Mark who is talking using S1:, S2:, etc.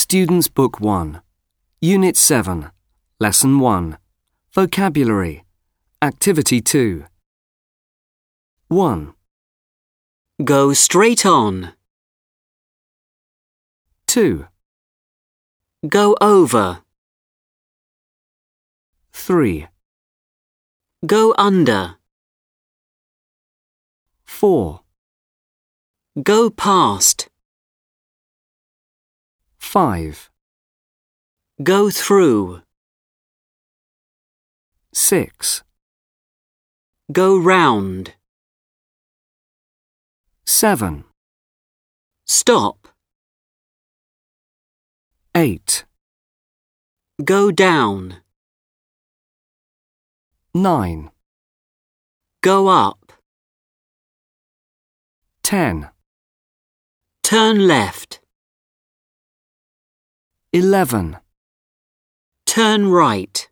S1: Students' Book 1, Unit 7, Lesson 1, Vocabulary, Activity 2. 1,
S2: Go straight on.
S1: 2,
S2: Go over.
S1: 3,
S2: Go under.
S1: 4,
S2: Go past.
S1: 5,
S2: Go through.
S1: 6,
S2: Go round.
S1: 7,
S2: Stop.
S1: 8,
S2: Go down.
S1: 9,
S2: Go up.
S1: 10,
S2: Turn left.
S1: 11.
S2: Turn right.